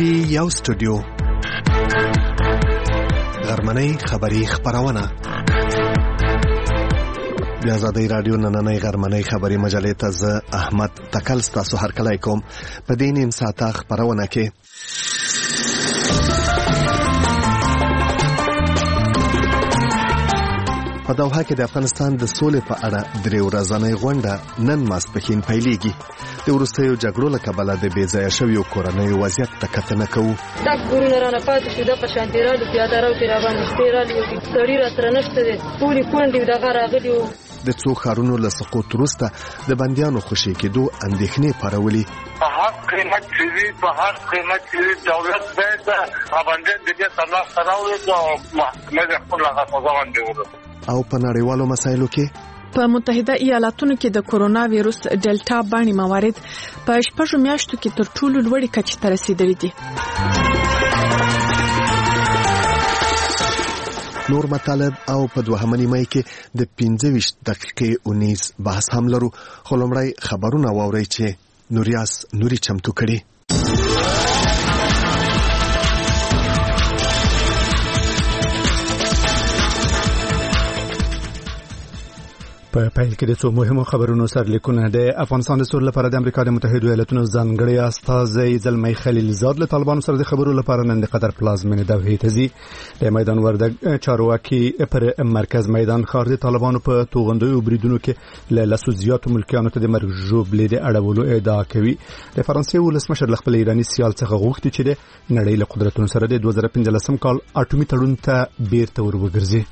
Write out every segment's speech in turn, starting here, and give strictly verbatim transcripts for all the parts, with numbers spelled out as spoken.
دی یو سټوډیو غرمنۍ خبری خبرونه د آزادۍ رادیو نننۍ غرمنۍ خبری مجلې ته زه احمد تکل ستاسو هرکلی کوم. په دې نیم ساعته خبرونه کې په دوحه کې د افغانستان د سولې په اړه درې ورځنۍ غونډه نن ماسپښین پیلېږي. د وروستیو جګړو له کبله د بې ځایه شویو کورنیو وضعیت ته کتنه کوو. دا کورونه رانه پاتې شو، دغه شانتې رالي پیاده رو کې راباندې شپې رالي، سړي راسره نشته دی، ټولې کونډې دغه راغلي وو. د څو ښارونو له سقوط وروسته د بندیانو خوشي کېدو اندېښنې پارولي. په هر قیمت چې وي په هر قیمت چې وي دولت باید پابندۍ د دې ترلاسه راوړي او محکمې د خپل هغه ځوان دی. او په نړیوالو مسایلو کې په متحده ایالاتونو کې د کورونا وایروس ډیلټا بڼې موارد په شپږو میاشتو کې تر ټولو لوړې کچې ته رسیدلي دي. نور مطالب او په دوهمه نیمه کې د پنځه ویشت دقیقې اونیز بحث هم لرو، خو لومړی خبرونه واورئ چې نوریاس نوري چمتو کړي. په پیل کې د څو مهمو خبرونو سرلیکونه. د افغانستان د سولې لپاره د امریکا د متحده ایالاتونو ځانګړي استازی زلمی خلیلزاد له طالبانو سره د خبرو لپاره نن د قطر پلازمینې دوحې ته ځي. د میدان وردګ چارواکي پر مرکز میدان ښار د طالبانو په توغندیو بریدونو کې له لسو زیاتو ملکیانو ته د مرګ ژوبلې د اړولو ادعا کوي. د فرانسې ولسمشر له خپل ایراني سیال څخه غوښتي چې د نړۍ له قدرتونو سره د دوه زره پنځلسم کال اټومي تړون ته بیرته ور وګرځي.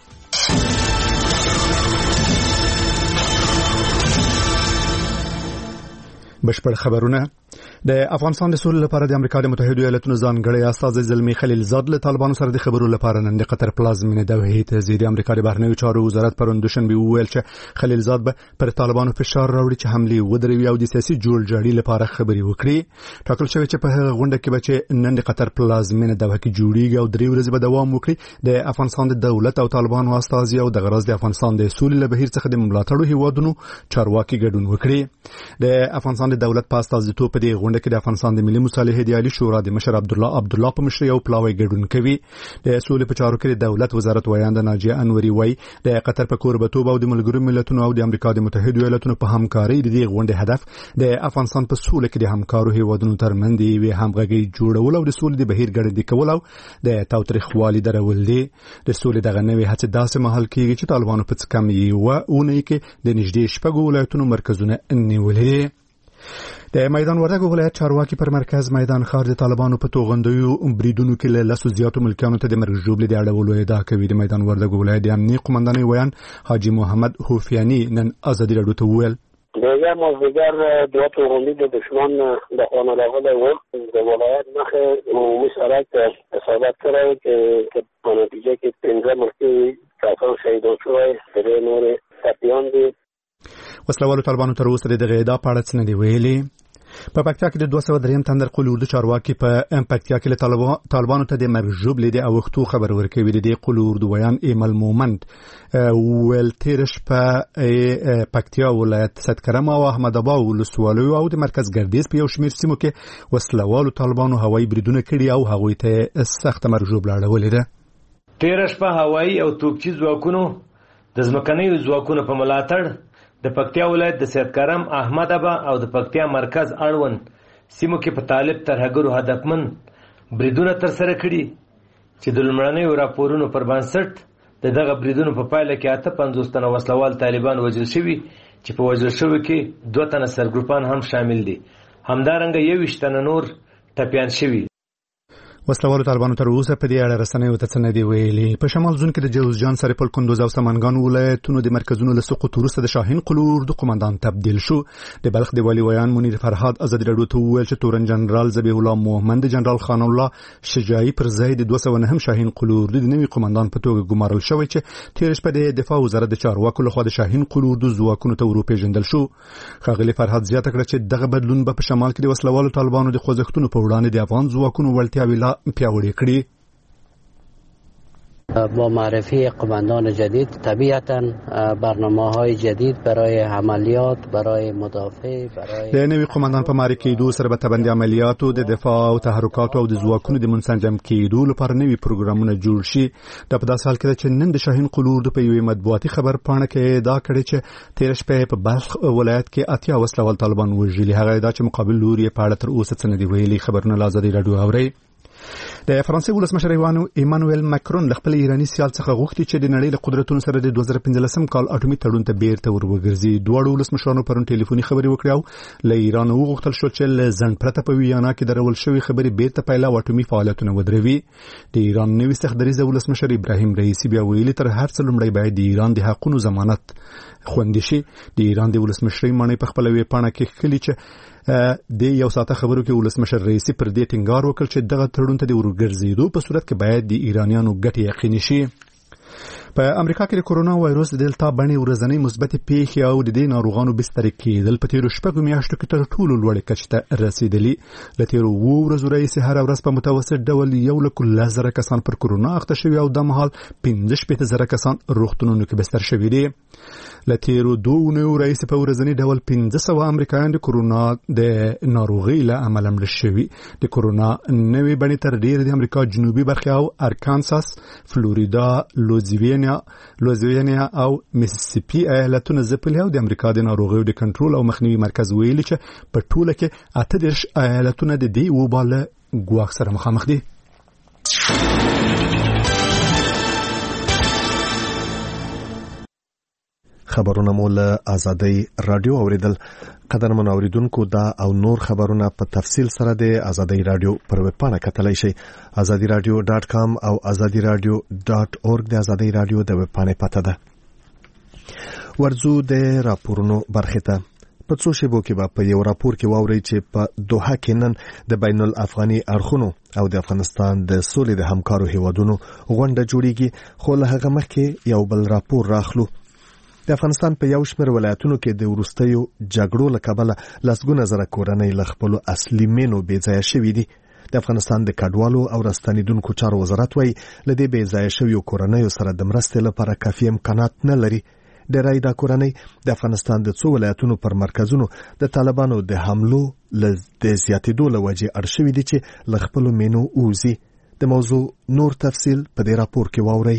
بشپړ خبرونه. د افغانستان د سولې لپاره د امریکا د متحده ایالاتونو ځانګړي استازی زلمی خلیلزاد له طالبانو سره د خبرو لپاره نن د قطر پلازمینې دوحې ته ځي. د امریکا د بهرنیو چارو وزارت پرون دوشنبه وویل چې خلیلزاد به پر طالبانو فشار راوړي چې حملې ودروي او د سیاسي جوړجاړي لپاره خبري وکړي. ټاکل شوی چې په هغه غونډه کې به چې نن د قطر پلازمینې دوحه کې جوړیږي او درې ورځې به دوام وکړي، د افغانستان د دولت او طالبانو استازي او د غرض د افغانستان د سولې له بهیر څخه د ملاتړو هیوادونو چارواکي ګډون وکړي. د افغانستان د دولت په استازیتوب په دې غونډه کې د افغانستان د ملي مصالحې د عالی شورا د مشر عبد الله عبد الله په مشرۍ او پلاوی ګډون کوي. د سولې په چارو کې د دولت وزارت وایاند ناجیه انوري وای د قطر په کوربتوب او د ملګرو ملتونو او د امریکا د متحده ایالاتونو په همکارۍ د دې غونډې هدف د افغانستان په سولې کې د همکارو هیوادونو ترمنځ د یوې همغږۍ جوړول او د سولې د بهیر ګړندی کول او د تاوتریخوالي درول دي. د سولې دغه نوې هڅې داسې مهال کېږي چې طالبانو په څه کم یوه اونۍ کې د نږدې شپږو ولایتونو مرکزونه نیولي. د میدان وردګ ولایت چارواکي پر مرکز میدان ښار د طالبانو په توغندیو بریدونو کې له لسو زیاتو ملکیانو ته د مرګ ژوبلې د اړولو ادعا کوي. د میدان وردګ ولایت د امنیه قومندانۍ ویان حاجی محمد حوفیانی نن آزادي رادیو ته وویل د یا مازدیګر دوه توغندي د دشمن د خانه راغلی و. د ولایت مخې عمومي سړک اصابت کړی چې په نتیجه کې پنځه ملکي کسان شهیدان شوي، درې نورې ټپیان دي. وسلوالو طالبانو تر اوسه د دغه ادعا په اړه څه نه دي ویلي. په پکتیا کې د دوه سوه دریم تندر قول اردو چارواکي په پکتیا کې له طالبانو ته د مرګ ژوبلې د اوښتو خبر ورکوي. د دې قول اردو ویان ایمل مومند ویل تیر شپه پکتیا ولایت سدکرم او احمد اباد ولسوالیو او د مرکز ګردیز په یو شمېر سیمو کې وسلوالو طالبانو هوایي بریدونه کړي او هغوی ته سخت مرګ ژوبله اړولې ده. تیر شپه هوایي او توپچي ځواکونو د ځمکنیو ځواکونو په ملاتړ د پکتیا ولایت د سیدکرم، احمد ابا او د پکتیا مرکز اړوند سیمو کې په طالب ترهګرو هدفمن بریدونه ترسره کړي چې د لومړنیو راپورونو پر بنسټ د دغه بریدونو په پایله کې اته پنځوس تنه وسلوال طالبان وژل شوي چې په وژل شوي کې دوه تنه سرګروپان هم شامل دي. همدارنګه یوویشت تنه نور ټپیان شوي. وسلوالو طالبانو تر اوسه په دې اړه رسنیو ته څه نه دي ویلي. په شمال زون کې د جوزجان، سرپل، کندوز او سمنګان ولایتونو د مرکزونو له سقوط وروسته د شاهین قول اردو قومندان تبدیل شو. د بلخ د والي ویان منیر فرهاد آزادي رادیو ته وویل چې تورن جنرال ذبیح الله محمد، جنرال خان الله شجاعي پر ځای د دوه سوه نهم شاهین قول اردو د نوي قومندان په توګه ګمارل شوی چې تیر شپه د دفاع وزارت د چارواکو لخوا د شاهین قول اردو ځواکونو ته وروپېژندل شو. ښاغلي فرهاد زیاته کړه چې دغه بدلون به په شمال کې د وسلوالو طالبانو د خوځښتونو په وړاندې د افغان ځواکونو وړتیاوې لا پیاوړې کړي. با معرفی قماندان جدید طبیعتاً برنامه‌های جدید برای عملیات، برای مدافع، برای د نوي قماندان په معرفي کېدو سره به تبندي عملیاتو د دفاع او تحرکاتو او د ځواکونو د منسجم کېدو لپاره نوي پروګرامونه جوړ شي. دا په داسې حال کې چې نن د شاهین قلور په یوې مطبوعاتي خبر پاڼه کې دا کړی چې تیر شپه په بلخ ولایت کې اتیا وسله طالبان وژلي. هغه دا چې مقابل لوري په اړه تر اوسه څه نه دی ویلي. خبرونه له ازادي راډیو اوري. د فرانسې ولسمشر ایمانوئل ماکرون له خپل ایراني سیال څخه غوښتي چې د نړۍ له قدرتونو سره د دوه زره پنځلسم کال اټومي تړون ته بیرته وروګرځي. دواړو ولسمشرانو پرون ټلیفوني خبرې وکړې او له ایران وغوښتل شو چې له ځنډ پرته په ویانا کې درول شوې خبرې بیرته پیل او اټومي فعالیتونه ودروي. د ایران نوي سختدریځه ولسمشر ابراهیم رئیسی بیا ویلي تر هر څه لومړی باید د ایران د حقونو ضمانت خوندي شي. د ایران د ولسمشرۍ معنی په خپل وی پاڼه کې خلی چې د یو ساعته خبرو کې ولسمشر رئیسی پر دې ټینګار وکړ چې دغه تړون ته د ورګرځېدو په صورت کې باید د ایرانیانو ګټې یقیني شي. په امریکا کې د کورونا وایروس د دلتا بڼې ورځنی مثبت پیښې او د دې ناروغانو بسترې کېدل په تیرو شپږو میاشتو کې تر ټولو لوړې کچې ته رسیدلي. له تیرو اوو ورځو راهیسې هره ورځ په متوسط ډول یو لک لس زره کسان پر کورونا اخته شوي او د مهال پنځه شپېته زره کسان روغتونونو کې بستر شوي دي. له تیرو دوه اونیو راهیسې په ورځني ډول پنځه سوه امریکایان د کورونا د ناروغۍ له امله مړه شوي. د کورونا نوې بڼې تر ډېرې د امریکا جنوبي برخې او ارکانساس، فلوریدا، لوزیوینیا لوزیوینیا او میسیسیپي ایالتونه ځپلي او د امریکا د ناروغیو د کنټرول او مخنیوي مرکز ویلي چې په ټوله کې اته دېرش ایالتونه د دې وبا له ګواښ سره مخامخ دي. خبرونه مو له ازادي رادیو اوریدل. قدرمن اوریدونکو دا او نور خبرونه په تفصیل سره د ازادي رادیو پر ویب پاڼه کتلای شئ. ازادي رادیو ډاټ کام او ازادي رادیو ډاټ اورګ د ازادي رادیو د ویب پاڼې پته ده. ورځو د راپورونو برخه ته په څو شیبو کې به په یو راپور کې واورئ چې په دوحه کې نن د بین الافغاني اړخونو او د افغانستان د سولې د همکارو هیوادونو غونډه جوړیږي. خو له هغه مخکې یو بل راپور راخلو. د افغانستان په یو شمېر ولایتونو کې د وروستیو جګړو له کبله لسګونه زره کورنۍ له خپلو اصلي مینو بې ځایه شوي دي. د افغانستان د کډوالو او راستنېدونکو چارو وزارت وایي له دې بې ځایه شویو کورنیو سره د مرستې لپاره کافي امکانات نه لري. ډېری دا کورنۍ د افغانستان د څو ولایتونو پر مرکزونو د طالبانو د حملو د زیاتېدو له وجې اړ شوي دي چې له خپلو مینو ووځي. د موضوع نور تفصیل په دې راپور کې واورئ.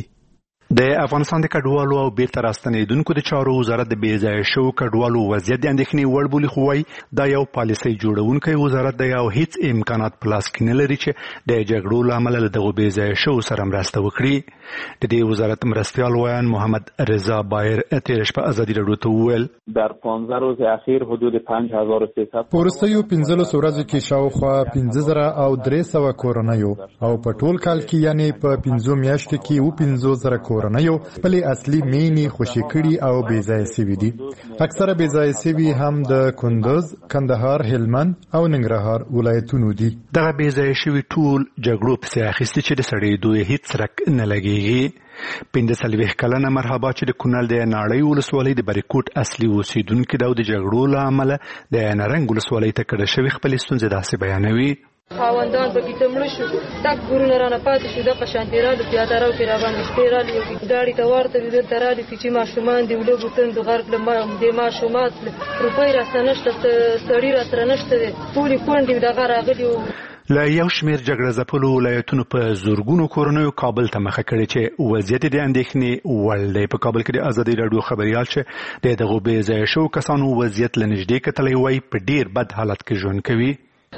د افغانستان د کډوالو او بیرته راستنېدونکو د چارو وزارت د بې ځایه شوو کډوالو وضعیت د اندېښنې وړ بولي، خو وایي دا یو پالیسۍ جوړونکی وزارت دی او هیڅ امکانات په لاس کې نه لري چې د جګړو له امله له دغو بې ځایه شوو سره مرسته وکړي. د دې وزارت مرستیال ویان محمد رضا بایر تېره شپه ازادي راډیو ته وویل در پانزده روز اخیر حدود پنج هزار و سیصد په وروستیو پنځلسو ورځو کې شاوخوا پنځه زره او درې سوه کورنیو او په ټول کال کې یعنې په پنځو میاشتو کې اووه پنځوس زره کورنیو خپلې اصلي مینې خوشې کړي او بې ځایه سوي دي. اکثره بې ځایه سوي هم د کندوز، کندهار، هلمند او ننګرهار ولایتونو دي. دغه بې ځایه شوي ټول جګړو پسې اخیستي چې د سړېدو یې هیڅ څرک نه لګېږي. پنځه څلوېښت کلنه مرحبا چې د کونړ د ناړۍ ولسوالۍ د بریکوټ اصلي اوسېدونکي ده او د جګړو له امله د نرنګ ولسوالۍ ته کډه شوي خپلې ستونزې داسې بیانوي. خاوندان په کې تمړ شو، تک ګورونه رانه پاتې شو، د قشانتیرالو پیاده راو کې را باندې سپېرالي ګاډي ته ورته دي دلته رالي چې ماشومان دي ولوګو تند غرق د ماشومات روپۍ راسره نشته، سړي راسره نشته دي، ټولې کونډې دغه راغلي وو. له یو شمېر جګړه ځپلو ولایتونو په زورګونو کورنیو کابل ته مخه کړې چې وضعیت د اندېښنې وړ دی. په کابل کې د ازادي راډیو خبریال چې د دغو بې ځایه شوو کسانو وضعیت له نږدې کتلی وایي په ډېر بد حالت کې ژوند کوي.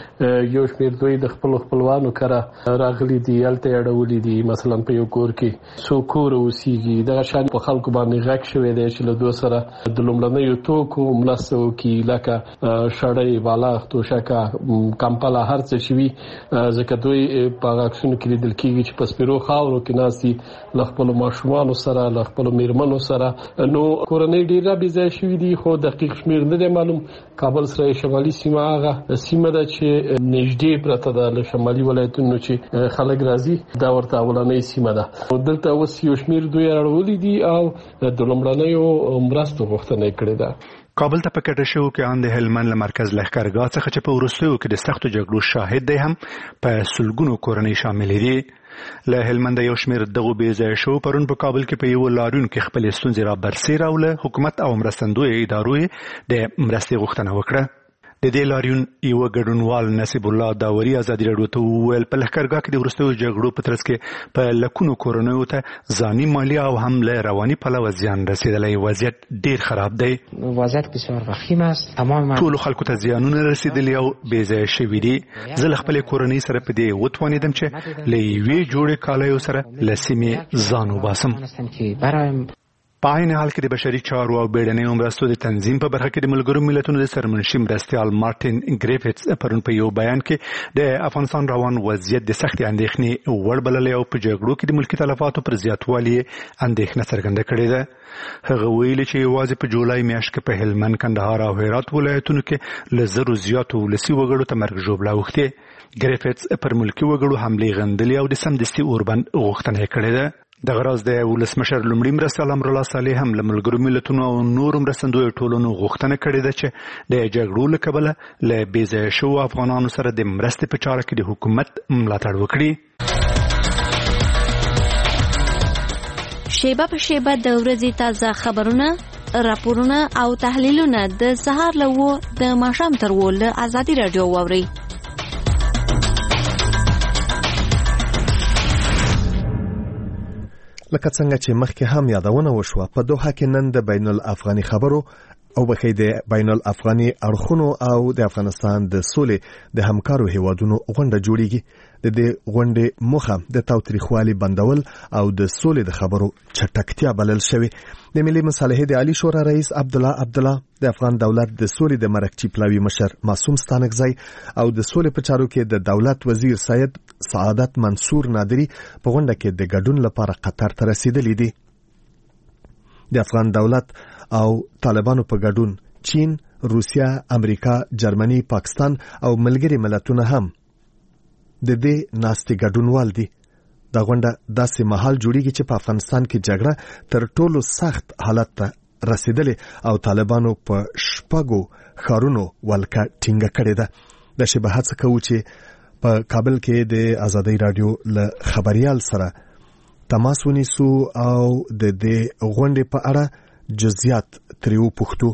یو شمېر دوی د خپلو خپلوانو کره راغلي دي، هلته یې اړولي دي. مثلا په یو کور کې څو کوره اوسېږي، دغه شان په خلکو باندې غږ شوی دی چې له دوی سره د لومړنیو توکو مرسته وکړي، لکه شړۍ، بالښت، توشکه، کمپله، هر څه چې وي، ځکه دوی په هغه عکسونو کې لیدل کېږي چې په سپېرو خاورو کې ناست دي له خپلو ماشومانو سره، له خپلو مېرمنو سره. نو کورنۍ ډېره بې ځایه شوي دي، خو دقیق شمېر نه دی معلوم. کابل سره شمالي سیمه هغه سیمه ده چې نږدې پرته ده له شمالي ولایتونو چې خلک راځي دا ورته اولنۍ سیمه ده. دلته اوس یو شمیر دوی اړولي دي او د لومړنیو مرستو غوښتنه کړې ده. کابل ته پکټ شو کې ان د هلمند له مرکز لښکرګاه څخه چې په ورستیو کې د سختو جګړو شاهد دی هم په سلګونو کورنۍ شامل دي. له هلمند یو شمیر دغه بیځای شو پرون په کابل کې په یو لاریون کې خپل ستونزې را برسېره او له حکومت او مرستندوی ادارو د مرستې غوښتنه وکړه. د دې لاریون یو ګډونوال نصیب الله داوري ازادي راډیو ته وویل په لښکرګاه کې د ورستیو جګړو په ترڅ کې په لکونو کورنیو ته ځاني مالی او هم له رواني پلوه زیان رسیدلی. وضعیت ډیر خراب دی. وضعیت بسیار وخیم است. تمام ټول خلکو ته زیانونه رسیدلی او بې ځایه شوي دي. زه له خپلې کورنۍ سره په دې وتوانېدم چې له یوې جوړې کالیو سره له سیمې ځان وباسم. په عین حال کې د بشري چارو او بیړنیو مرستو د تنظیم په برخه کې د ملګرو ملتونو د سرمنشي مرستیال مارټین ګریفټس پرون په یو بیان کې د افغانستان روان وضعیت د سختې اندېښنې وړ بللی او په جګړو کې د ملکي تلفاتو پر زیاتوالي اندېښنه څرګنده کړې ده. هغه ویلي چې یوازې په جولای میاشت کې په هلمند، کندهار او هرات ولایتونو کې له زرو زیاتو ولسي وګړو ته مرګ ژوبله اوښتې. ګریفټس پر ملکي وګړو حملې غندلې او د سمدستي اوربند غوښتنه کړې ده. دغه راز د ولسمشر لومړي مرستیال امر الله صالح هم له ملګرو ملتونو او نورو مرستندویو ټولنو غوښتنه کړې ده چې د جګړو له کبله له بې ځایه شوو افغانانو سره د مرستې په چاره کې د حکومت ملاتړ وکړي. شیبه په شیبه د ورځې تازه خبرونه، راپورونه او تحلیلونه د سهار له وو د ماښام تر وو له ازادي راډیو واورئ. لکه څنګه چې مخکې هم یادونه وشوه په دوحه کې نن د بین الافغاني خبرو او بخې د بین الافغاني اړخونو او د افغانستان د سولې د همکارو هیوادونو غونډه جوړیږي. د دې غونډې موخه د تاوتریخوالي بندول او د سولې د خبرو چټکتیا بلل شوی. د ملي مصالحې د عالی شورا رئیس عبد الله عبد الله، د افغان دولت د سولې د مرکچی پلاوی مشر معصوم ستانکزی او د سولې په چارو کې د دولت وزیر سید سعادت منصور نادری په غونډه کې د ګډون لپاره قطر ته رسیدلی دي. د افغان دولت او طالبانو په ګډون چین، روسیا، امریکا، جرمني، پاکستان او ملګري ملتونه هم د دې ناستې ګډونوال دي. دا غونډه داسې مهال جوړیږي چې په افغانستان کې جګړه تر ټولو سخت حالت ته رسیدلې او طالبانو په شپږو ښارونو ولکه ټینګه کړې ده. د شبه هڅه کوو چې په کابل کې د ازادي راډیو له خبريال سره تماس ونیسو او د دې غونډې په اړه جزئیات تریو پوښتو.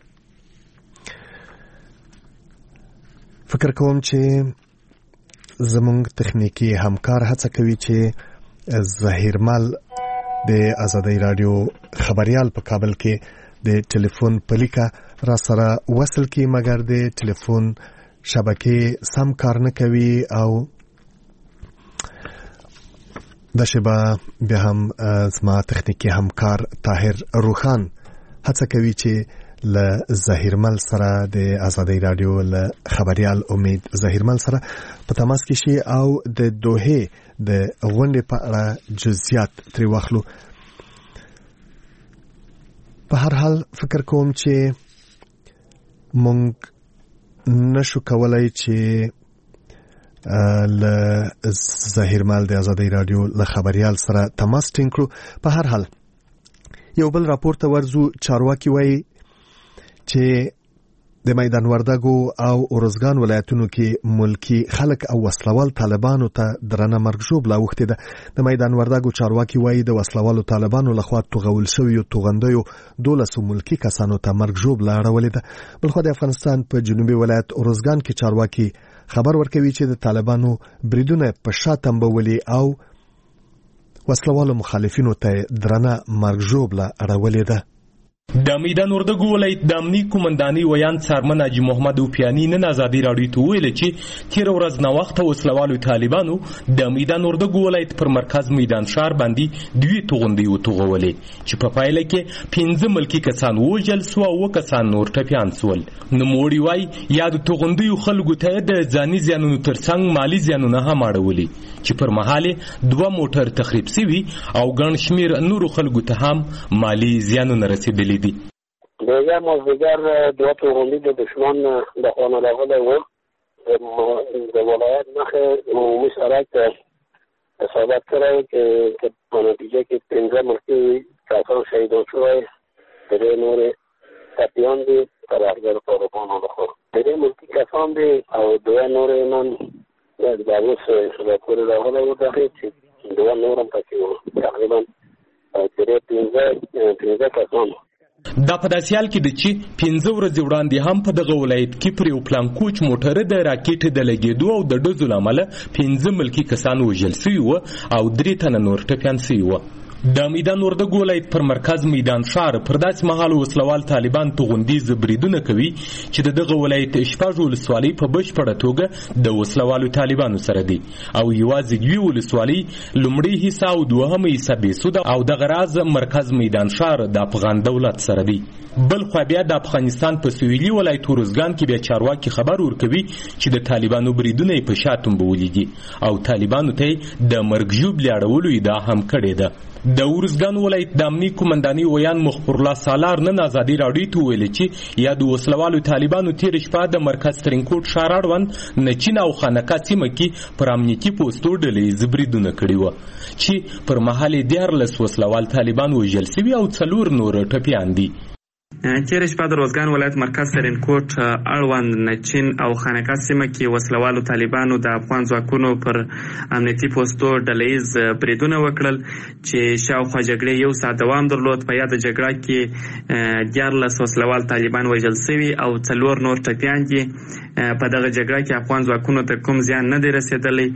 فکر کوم چې زمونږ تخنیکی همکار هڅه کوي چې ظهیرمل د ازادي راډیو خبريال په کابل کې د ټلیفون پلیکا را سره وصل کی، مګر د ټلیفون شبکې سم کار نه کوي او د شبا به هم زما تخنیکی همکار طاهر روخان هڅه کوي چې ل ظهیرمل سره د ازادي رادیو ل خبريال امید ظهیرمل سره په تماس کې شي او د دوحه د غونډې په اړه جزئیات تری واخلو. په هر حال فکر کوم چې مونږ نشو کولای چې ل ظهیرمل د ازادي رادیو ل خبريال سره تماس ټینګ کړو. په هر حال یو بل راپور ته ورزو. چارواکي وایي چې د میدان وردګو او اورزګان ولایتونو کې ملکی خلک او وسلوال طالبانو ته درنه مرګ ژوبله اوښتې ده. د میدان وردګو چارواکي وایي د وسلوالو طالبانو لخوا توغول شویو توغندیو دولسو ملکی کسانو ته مرګ ژوبله اړولې ده. بلخوا د افغانستان په جنوبي ولایت اورزګان کې چارواکي خبر ورکوي چې د طالبانو بریدونه په شا تنبولي او وسلوالو مخالفینو ته درنه مرګ ژوبله اړولې ده. د میدان وردګو ولایت د امنی قومندانۍ ویان څارمن حاجي محمد اوپیانی نن ازادي راډیو ته ویل چې تیر ورځ نو وخت وسلوالو طالبانو د میدان وردګو ولایت پر مرکز میدان شهر باندې دوی توغندي وتوغولې چې په پایله کې پنځه ملکی کسان وژل سو او کسان نور ټپیان سول. نو موړي وای یا د توغندي خلکو ته د ځاني زیانونو ترڅنګ مالی زیانونه هم اړولې چې پر مهاله دوه موټر تخریب شوي او ګڼ شمیر نورو خلکو ته هم مالی زیانونه رسیدلي. دیگه مازدیگر دو توغندی د دشمن به خانه راغلی و د ولایت مخه عمومي سړک اصابت کړی چې په نتیجه کې پنځه ملکي کسان شهیدان شوي، درې نورې ټپیان دي قرارګر طالبانو لخوا. درې ملکي کسان دي او دوه نورې نن د اوس سره پورې راغلی و دغې چې دوه نور هم پکې وو، تقریبا درې پنځه پنځه کسان. دا په داسې حال کې ده چې پنځه ورځې وړاندې هم په دغه ولایت کې پر یو پلانکوچ موټر د راکټ د لګېدو او د ډزو له امله پنځه ملکي کسان وژل شوي وو او درې تنه نور ټپیان شوي وو. د میدان وردګ ولایت پر مرکز میدان ښار پر داسې مهال وسلوال طالبان توغندیز بریدونه کوي چې د دغه ولایت شپږ ولسوالۍ په بشپړه توګه د وسلوالو طالبانو سره دي او یوازې دوی ولسوالۍ لومړۍ حصه او دوهمه حصه بېسوده او دغه راز مرکز میدان ښار د افغان دولت سره دی. بل خو بیا د افغانستان په سویلي ولایت ورزګان کې بیا چارواکي خبر ورکوي چې د طالبانو بریدونه په شاتم بولیږي او طالبانو ته د مرګ ژوبلې اړولو ادعا هم کړې ده. د ورزګان ولایت د امنیت قومنداني ویان مخبر الله سالار نن ازادي راډیو ته ویل چې یا د وسلوالو طالبانو تیر شپه د مرکز ترینکوټ ښار اړوند نچین او خانقاه سیمه کې پر امنیتي پوسټو ډلې زبریدونه کړي وو چې پر مهال دیارلس وسلوال طالبان وژل شوي او څلور نور ټپیان دي. تیر شپه د روزګان ولایت مرکز ترینکوټ اړوند نچین او خانقاه سیمه کې وسلوالو طالبانو د افغان ځواکونو پر امنیتي پوسټو ډلهیز بریدونه وکړل چې شاوخوا جګړې یو ساعت دوام درلود. په یاده جګړه کې دیارلس وسلوال طالبان وژل شوي او څلور نور ټپیان دي. په دغه جګړه کې افغان ځواکونو ته کوم زیان نه دی رسېدلی.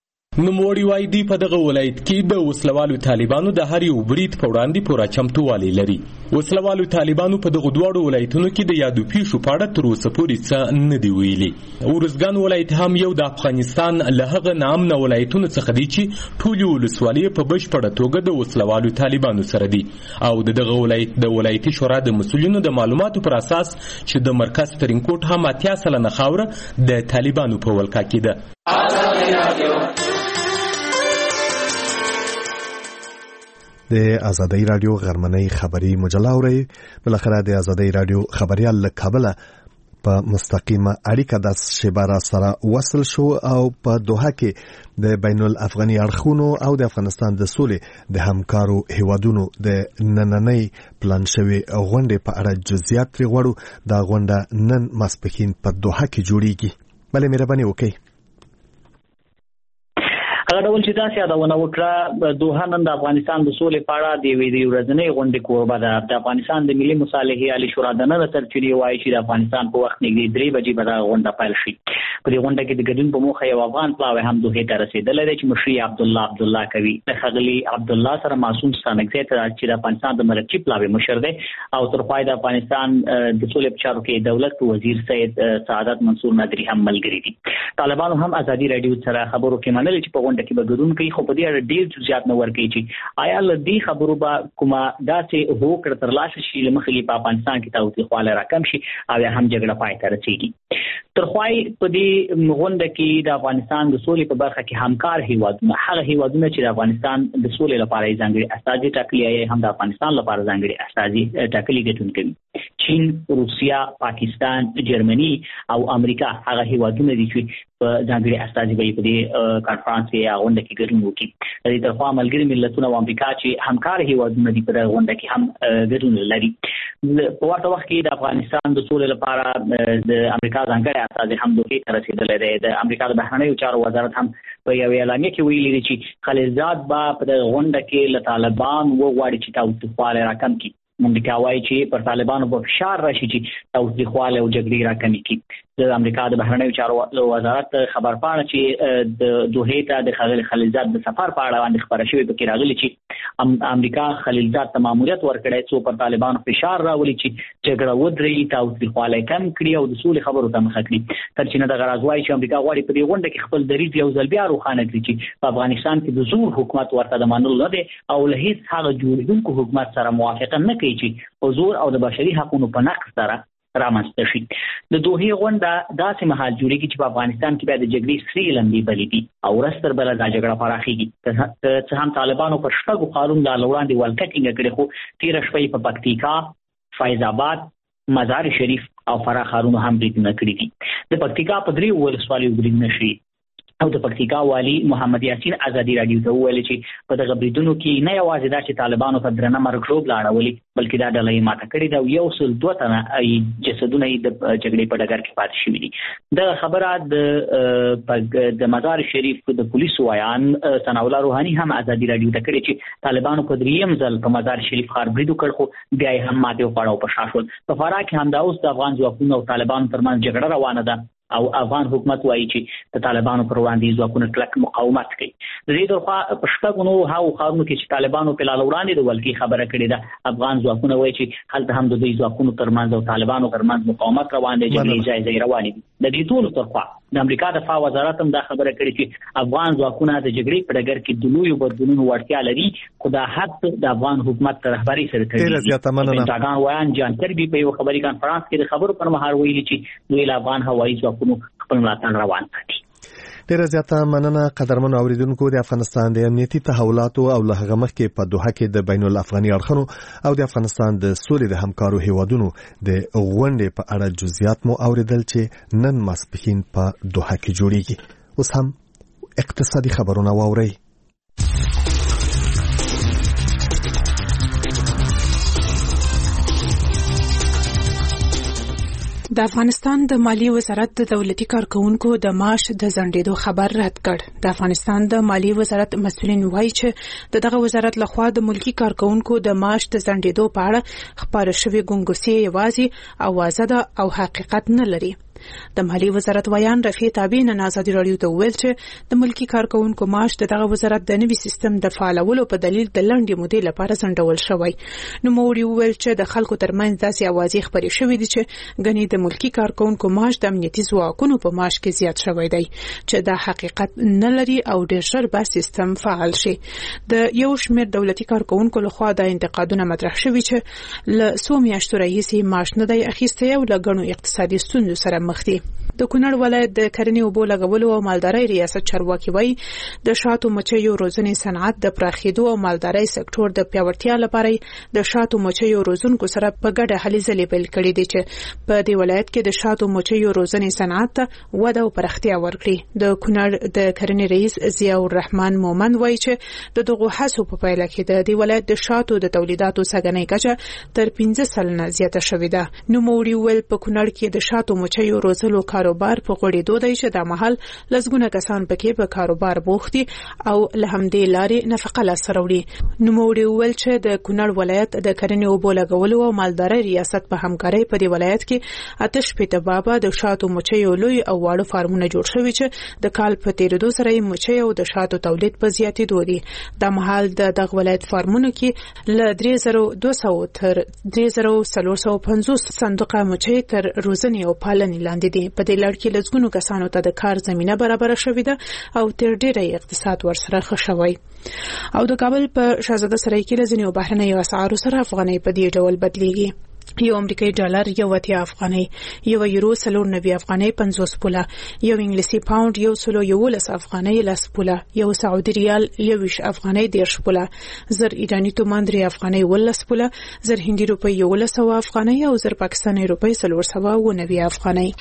نوموړي وایي دوی په دغه ولایت کې د وسلوالو طالبانو د هر یو برید په وړاندې پوره چمتووالی لري. وسلوالو طالبانو په دغه دواړو ولایتونو کې د یادو پیښو په اړه تر اوسه پورې څه نه دي ویلي. ورزګان ولایت هم یو د افغانستان له هغه ناامنه ولایتونو څخه دی چې ټولې ولسوالۍ په بشپړه توګه د وسلوالو طالبانو سره دي او د دغه ولایت د ولایتي شورا د مسؤلینو د معلوماتو پر اساس چې د مرکز ترینکوټ هم اتیا سلنه خاوره د طالبانو په ولکه کې ده. د ازادۍ رادیو غرمنۍ خبری مجله اوري. بلخره د ازادۍ رادیو خبريال له کابل په مستقیمه اړیکه د شبارا سره وصل شو او په دوحه کې د بین الافغاني اړخونو او د افغانستان د سولې د همکارو هیوادونو د نننۍ پلان شوی غونډې په اړه جزئیات غوړو. دا غونډه نن ماسپښین په دوحه کې جوړیږي. بلې مهرباني وکړئ. هغه ډول چې تاسو یادونه وکړه دوحه نن د افغانستان د سولې په اړه د ویډیو ورځنۍ غونډې کوربه ده. د افغانستان د ملي مصالحې عالی شورا د نن سرچینې وایي چې د افغانستان په وخت نږدې درې بجې به دا غونډه پیل شي. په دې غونډه کې د ګډون په موخه یو افغان پلاوی هم دوحې ته رسېدلی دی چې مشري عبدالله عبدالله کوي. د ښاغلي عبدالله سره معصوم ستانکزی ته چې د افغانستان د مرکزي پلاوی مشر دی او تر پای د افغانستان د سولې په چارو کې دولت وزیر سید سعادت منصور نادری هم ملګري دي. طالبانو هم ازادي رادیو سره خبرو کې منل چې په غونډه کې به ګډون کوي، خو په دې اړه ډېر جزئیات نه ورکوي چې آیا له دې خبرو به کومه داسې هوکړه ترلاسه شي له مخې په افغانستان کې تاوتریخوالی راکم شي او یا هم جګړه پای ته رسېږي. ترخوای په دې غونډه کې د افغانستان د سولې په برخه کې همکار هیوادونه هغه هیوادونه چې د افغانستان د سولې لپاره یې ځانګړي استازي ټاکلي هم د افغانستان لپاره ځانګړي استازي ټاکلي ګټون کوي. چین، روسیا، پاکستان، جرمني او امریکا هغه هیوادونه دي چې په ځانګړي استازي به په دې کانفرنس کې یا غونډه کې ګډون وکړي. د دې ترخوا ملګري ملتونه او امریکا چې همکار هیوادونه دي په دې غونډه کې هم ګډون لري. په ورته وخت کې د افغانستان د سولې لپاره د امریکا ځانګړي استازي هم دوی ته رسیدلی دی. د امریکا د بهرنیو چارو وزارت هم په یو اعلامیه کې ویلي دی چې خلیلزاد به په دې غونډه کې له طالبان وغواړي چې تاوتریخوالی راکم کړي. امریکا وایي چې پر طالبانو په فشار راشي چې تاوتریخوالی او جګړې راکمې کړي. د امریکا د بهرنیو چارو وزارت خبر پاڼه چې د دوحې ته د ښاغلي خلیلزاد د سفر په اړه باندې خبره شوې پکې راغلي چې امریکا خلیلزاد ته ماموریت ورکړی څو پر طالبانو فشار راولي چې جګړه ودرېږي، تاوتریخوالی کم کړي او د سولې خبرو ته مخه کړي. تر چې نه دغه راز وایي چې امریکا غواړي په دې غونډه کې خپل دریځ یو ځل بیا روښانه کړي چې په افغانستان کې د زور حکومت ورته د منلو نه دی او له هېڅ هغه جوړېدونکو حکومت سره موافقه نه کوي چې په زور او د بشري حقونو په نقض سره رامنځته شي. د دوحې غونډه داسې مهال جوړېږي چې په افغانستان کې بیا د جګړې سرې لمبې بلې دي او ورځ تر بله دا جګړه پراخېږي. څه هم طالبانو پر شپږو ښارونو لا له وړاندې ولکه ټینګه کړې، خو تېره شپه یې په پکتیکا، فیض آباد، مزار شریف او فراه ښارونو هم بریدونه کړي دي. د پکتیکا په درې ولسوالیو بریدونه شوي او د پکتیکا والی محمد یاسین ازادي رادیو ته وویل چې په دغه بریدونو کې نه یوازې دا چې طالبانو ته درنه مرګ ژوبله اړولې بلکې دا ډله یې ماته کړې ده او یو سل دوه تنه جسدونه یې د جګړې په ډګر کې پاتې شوي دي. دغه خبره د د مزار شریف د پولیسو وایان ثناءالله روحاني هم ازادي رادیو ته کړې چې طالبانو په دریم ځل په مزار شریف ښار برید وکړ خو بیا یې هم ماتې وخوړه او په شا شول. په فراه کې همدا اوس د افغان ځواکونو او طالبانو ترمنځ جګړه روانه ده او افغان حکومت وایي چې د طالبانو پر وړاندې ځواکونه کلک مقاومت کوي. د دې ترخوا په شپږو نورو هغو ښارونو کې چې طالبانو په لاله وړاندې د ولکې خبره کړې ده افغان ځواکونه وایي چې هلته هم د دوی ځواکونو ترمنځ او طالبانو ترمنځ مقاومت روان دی، جګړې جایزې روانې دي. د دې ټولو ترخوا د امریکا دفاع وزارت هم دا خبره کړې چې افغان ځواکونه د جګړې په ډګر کې د لویو بدلونونو وړتیا لري خو دا حد د افغان حکومت تر رهبرۍ سره تړلي. پنټاګان وایان جان کربي په یو خبري کانفرنس کې د خبرو پر مهال ویلي چې دوی له افغان هوایي ځواکونو خپل ملاتړ روان کړي. ډیره زیاته مننه قدرمنو اوریدونکو. د افغانستان د امنیتي تحولاتو او له هغه مخکې په دوحه کې د بین الافغاني اړخونو او د افغانستان د سولې د همکارو هیوادونو د غونډې په اړه جزئیات مو اوریدل چې نن ماسپښین په دوحه کې جوړیږي. اوس هم اقتصادي خبرونه واورئ. د افغانستان د مالی وزارت د دولتي کارکونکو د معاش د ځنډېدو خبر رد کړ. د افغانستان د مالی وزارت مسؤلین وایي چې دغه وزارت لخوا د ملکی کارکونکو د معاش د ځنډېدو په اړه خبره شوې ګنګوسې یوازې اوازه ده او حقیقت نه لري. د مالی وزارت ویان رفیع تابع نن ازادي رادیو ته وویل چې د ملکی کارکونکو معاش د دغه وزارت د نوي سیستم د فعالولو په دلیل د لنډې مودې لپاره ځنډول شوی. نو موري وویل چې د خلکو ترمنځ داسې اوازې خبرې شوې دي چې غني د ملکی کارکونکو معاش د امنیتي ځواکونو په معاش کې زیات شوی دی چې دا حقیقت نه لري او ډېر ژر به سیستم فعال شي. د یو شمېر دولتي کارکونکو لخوا د انتقادونه مطرح شوي چې له څو میاشتو راهیسې معاش نه دی اخیستی او له ګڼو اقتصادي ستونزو سره مخ دي. د کونړ ولایت د کرنې اوبو لګولو او مالدارۍ ریاست چارواکي وایي د شاتو مچیو روزنې صنعت د پراخېدو او مالدارۍ سکتور د پیاوړتیا لپاره د شاتو مچیو روزونکو سره په ګډه هلې ځلې پیل کړې دي چې په دې ولایت کې د شاتو مچیو روزنې صنعت ته وده او پراختیا ورکړي. د کونړ د کرنې رئیس ضیاء الرحمن مومند وایي چې د دغو هڅو په پایله کې د دې ولایت د شاتو د تولیداتو سږنۍ کچه تر پنځه سلنه زیاته شوې ده. نو موري ویل په کونړ کې د شاتو مچیو روزلو کاروبار په غوړېدو دی چې د محل لزګونه کسان پکې په کاروبار بوخت دي او له همدې لارې نفقه لاسته راوړي. نوموړي وویل چې د کونړ ولایت د کرنې اوبو لګولو او مالدارۍ ریاست په همکارۍ په دې ولایت کې اته شپېته بابا د شاتو مچیو لوی او واړه فارمونه جوړ شوي چې د کال په تېرېدو سره یې مچۍ او د شاتو تولید په زیاتېدو دي. د محل د دغه ولایت فارمونو کې له درې زره دوه سوه تر درې زره څلور سوه پنځوس صندوقه مچۍ تر روزنې او پالنې لاندې دي. په دې لړ کې لزګونو کسانو ته د کار زمينه برابر شوې ده او تر ډیره اقتصاد ورسره ښه شوی. او د کابل په شاهزاده سرای کې لزنیو بهرنیو اسعارو سره افغانۍ په دې ډول بدلیږي. یو امریکایي ډالر یو اتیا افغانۍ، یو یورو څلور نوي افغانۍ پنځوس پوله، یو انګلیسي پاوند یو سلو یولس افغانۍ لس پوله، یو سعودي ریال یویش افغانۍ دیرش پوله، زر ایرانی تومان درې افغانۍ ولس پوله، زر هندي روپۍ یولس سوه افغانۍ او زر پاکستاني روپۍ څلور سوه اووه نوي افغانۍ.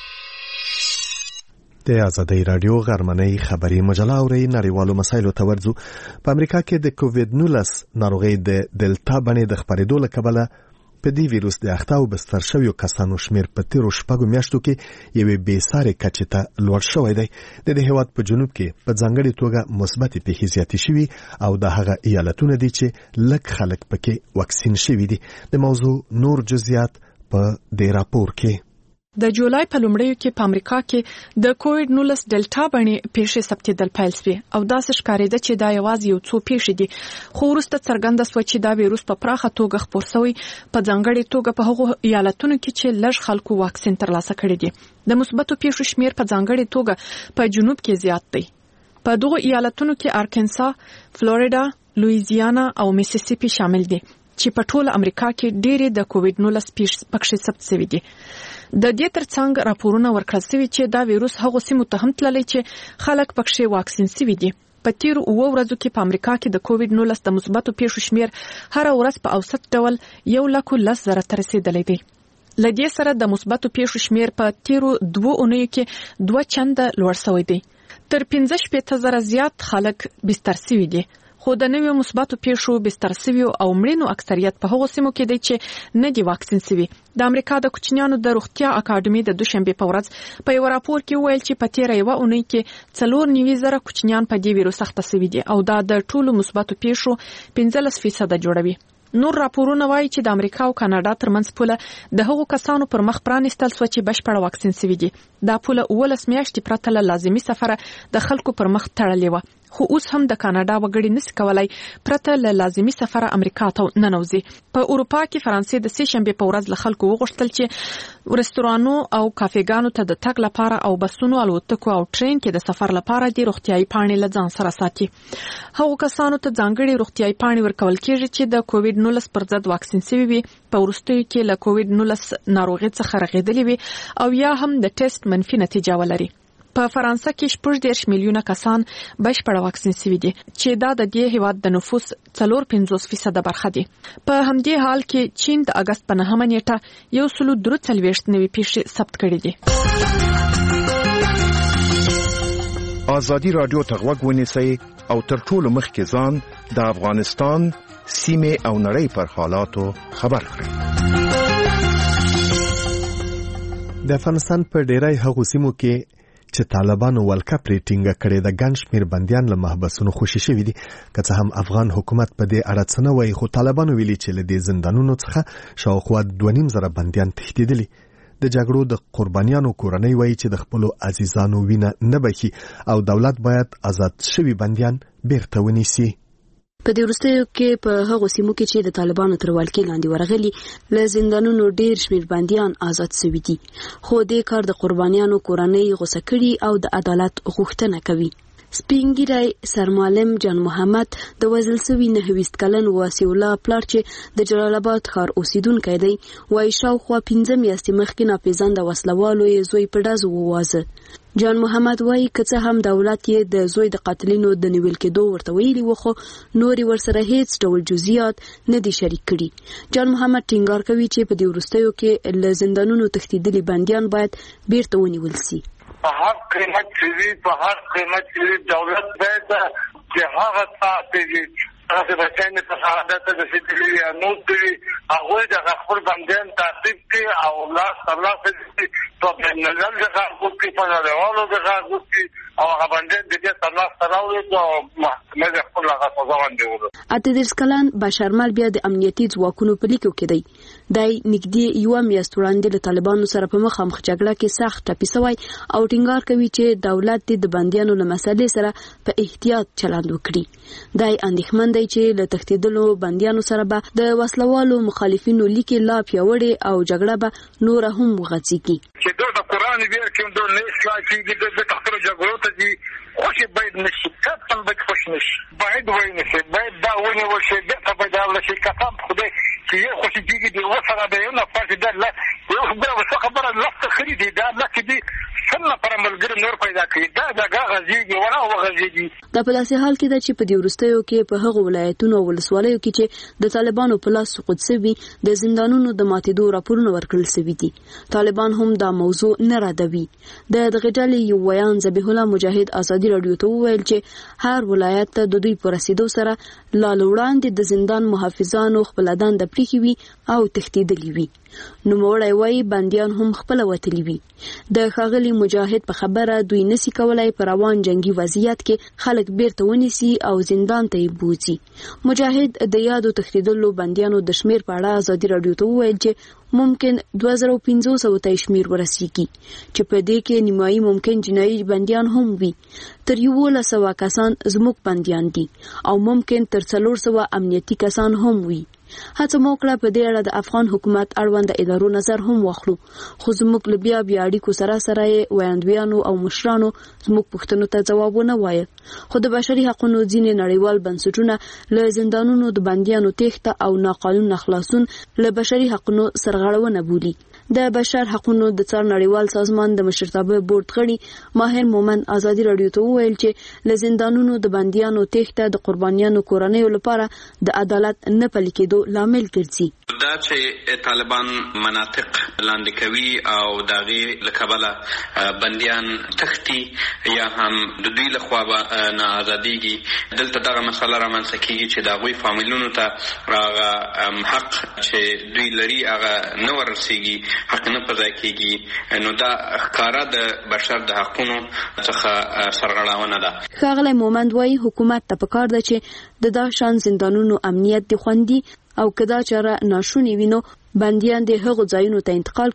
د ازادۍ رادیو غرمنۍ خبري مجله اوري نړیوالو مسایلو ته ورځو. په امریکا کې د کووید نولس ناروغي د دلتا باندې د خپرېدو له کبله په دې ویروس د اخته او بستر شویو کسانو شمیر په تیرو شپږو میاشتو کې یوې بېسارې کچې ته لوړ شوی دی. د دې هېواد په جنوب کې په ځانګړې توګه مثبتې پیښې زیاتې شوي او د هغه ایالتونه دي چې لږ خلک پکې واکسین شوي دي. د موضوع نور جزئیات په دې راپور کې. د جولای په لومړیو کې په امریکا کې د کووید نولس ډلټا باندې پیښې ثبتېدل پیل شوې او داسې ښکارېده چې دا یوازې یو څو پیښې دي، خو وروسته څرګنده شوه چې دا ویروس په پراخه توګه خپور شوی، په ځانګړې توګه په هغو ایالتونو کې چې لږ خلکو واکسین ترلاسه کړی دي. د مثبتو پیښو شمیر په ځانګړې توګه په جنوب کې زیات دی. په دغو ایالتونو کې ارکنسا، فلوریدا، لویزیانا او میسیسیپي شامل دي چې په ټول امریکا کې ډېرې د کووید نولس پیښې پکې ثبت شوي دي. د دې ترڅنګ راپورونه ورکړل شوي چې دا ویروس هغو سیمو ته هم تللی چې خلک پکې واکسین شوي دي. په تیرو اووه ورځو کې په امریکا کې د کووید نولس د مثبتو پیښو شمیر هر ورځ په اوسط ډول یو لک لس زره ته رسیدلی دی. لدې سره د مثبتو پیښو شمیر په تیرو دوه اونیو کې دوه چنده لوړ شوی دی. تر پنځه شپېته زره زیات خلک بستر شوي دي. خو د نویو مثبتو پیښو بستر شوي او مړینو اکثریت په هغو سیمو کې دی چې نه دي واکسین شوي. د امریکا د کوچنیانو د روغتیا اکاډمي د دوشنبه په ورځ په یو راپور کې ویل چې په تیره یوه اونۍ کې څلور نوي زره کوچنیان په دې ویروس اخته شوي دي او دا د ټولو مثبتو پیښو پنځلس فیصده جوړوي. نور راپورونه وایي چې د امریکا او کاناډا ترمنځ پوله د هغو کسانو پر مخ پرانیستل شوه چې بشپړ واکسین شوي دي. دا پوله اوولس میاشتې پرته له لازمي سفره د خلکو پر مخ تړلې وه. خو اوس هم د کاناډا وګړي نشي کولای پرته له لازمي سفره امریکا ته ننوځي. په اروپا کې فرانسې د سې شنبه په ورځ له خلکو وغوښتل چې ورستورانو او کافيګانو ته د تګ لپاره او بسونو الوتکو او ټرین کې د سفر لپاره د روغتيایي پاڼې له ځان سره ساتي. هغو کسانو ته ځانګړي روغتيایي پاڼې ورکول کېږي چې د کووډ نولس پر ضد واکسین شوي وي، په وروستیو کې له کووډ نولس ناروغي څخه رغېدلي وي او یا هم د ټیسټ منفي نتیجه ولري. په فرانسه کې شپږ دېرش میلیونه کسان بشپړ واکسین شوي دي چې دا د دې هیواد د نفوس څلور پنځوس فیصده برخه دي. په همدې حال کې چین د اگست په نهمه نیټه یو سلو درې څلوېښت نوي پیښې ثبت کړي دي. ازادي رادیو ته غوږ ونیسئ او تر ټولو مخکې ځان د افغانستان سیمې او نړۍ پر حالاتو خبر کړئ. د افغانستان په ډیری هغو سیمو کې چې طالبانو ولکه پریټینګ کړي د ګڼ شمېر بنديان له محبسونو خوشي شوي دي. که څه هم افغان حکومت په دې اړه څه نه وایي، خو طالبانو ویلي چې له دې زندانونو څخه شاوخوا دوه نیم زره بنديان تښتېدلي. د جګړو د قربانیانو کورنۍ وایي چې د خپلو عزیزانو وینه نه بخي او دولت باید آزاد شوي بنديان بیرته ونیسي. په دې وروستیو کې په هغو سیمو کې چې د طالبانو تر ولکې لاندې ورغلي له زندانونو ډیر شمېر بنديان آزاد شوي دي، خو دې کار د قربانیانو کورنۍ غوسه کړي او د عدالت غوښتنه کوي. سپینګیری سرمعلم جان محمد د وزل سوي نهویست کلن واسي الله پلار چې د جلال آباد ښار اوسیدونکی دی وایي شاوخوا پنځه میاشتې مخکې ناپېژانده وسلوالو یې زوی په ډزو وواژه. جان محمد وایي که څه هم دولت یې د زوی د قاتلینو د نیول کېدو ورته ویلي و، خو نورې ورسره هیڅ ډول جزئیات نه دي شریک کړي. جان محمد ټینګار کوي چې په دې وروستیو کې له زندانونو تښتېدلي بندیان باید بیرته ونیول سي. په هر قیمت چې په هر قیمت چې دولت باید چې هغه څه تاسو به څنګه په سعادت د سیدلی یا نو دوی هغه د خپل بندیان تعقیب کړي او لاس الله دې په نړۍ د خلکو کې په نړیوالو د خلکو کې او هغه بندیان دې الله سره او محکمه د خپل هغه سزا باندې اته دیرش کلن بشرمل بیا د امنیتي ځواکونو په لیکو کې دی. دای نږدې یو میاشت وړاندې د طالبانو سره په مخامخ جګړه کې سخت ټپي شوی او ټینګار کوي چې دولت د بندیانو له مسلې سره په احتیاط چلند وکړي. دای اندېښمن دی چې له تښتېدلو بندیانو سره به د وسلوالو مخالفینو لیکي لا پیاوړې او جګړه به نور هم وغځېږي. چې د قرآن ویر کې د نه اصلاح کېږي د تخپل جګړو ته دي خوشي باید نشي کتم باید خوش نشي باید وای نشي باید دا ونی ورشي دغه باید الله شي کتم خدای چې یو خوشي کېږي د وسره به یو نه پاتې ده لا یو خبره خبره لفظ خريدي دا لکه دي څنګه پر ملګری نور پیدا کړي دا دا غزيږي ورا وغزيږي. دا په داسې حال کې ده چې په دې وروستیو کې په هغو ولایتونو او ولسوالیو کې چې د طالبانو په لاس سقوط شوي د زندانونو د ماتېدو راپورونه ورکړل شوي دي. طالبان هم دا موضوع نه ردوي. د دغه ډلې یو ویان ذبیح الله مجاهد ازادي رادیو ته وویل چې هر ولایت ته د دوی په رسیدو سره لا وړاندې د زندان محافظانو خپل دنده پرېښې وي او تښتېدلي وي. نوموړی وایي بندیان هم خپله وتلي وي. د ښاغلي مجاهد په خبره دوی نسي کولای په روان جنگي وضعیت کې خلک بیرته ونیسي او زندان ته یې بوځي. مجاهد د یادو تښتېدلو بندیانو د شمیر په اړه ازادي رادیو ته وویل چې ممکن دوه زره پنځوس سوه ته شمیر ورسیږي چې په دې کې نیمایي ممکن جنایي بندیان هم وي. تر یولس سوه کسان زموږ بندیان دي او ممکن تر څلور سوه امنیتي کسان هم وي. هڅه مو کړه په دې اړه د افغان حکومت اړوند ادارو نظر هم واخلو، خو زموږ له بیا بیا اړیکو سره سره یې وړاندویانو او مشرانو زموږ پوښتنو ته ځوابونه وایه. خو د بشري حقوقو ځینې نړیوال بنسټونه له زندانونو د بندیانو تېښته او ناقانونه خلاصون له بشري حقوقو سرغړونه بولي. د بشر حقوقو د څار نړیوال سازمان د مشرتابه بورډ غړي ماهر مومن ازادي رادیو ته وویل چې ل زندانونو د بنديانو تېښته د قربانیانو کورنۍ لپاره د عدالت نه پلي کېدو لامل ګرځي. دا چې طالبان مناطق لاندې کوي او داغي لکبله بنديان تختی یا هم د دوی لخوا نه ازاديږي دلته دغه مسله را منځ کیږي چې دا غوي فامیلونو ته راغه حق چې دوی لري هغه نه ورسیږي حق نه پځای کیږي نو دا ښکارا د بشر د حقوقو څخه سرغړاونه ده. ښاغلی مومند وايي حکومت ته پکار ده چې د دا شان زندانونو امنیت د خوندي او کدا چاره ناشونی وینو بنديان د هغو ځایونو ته انتقال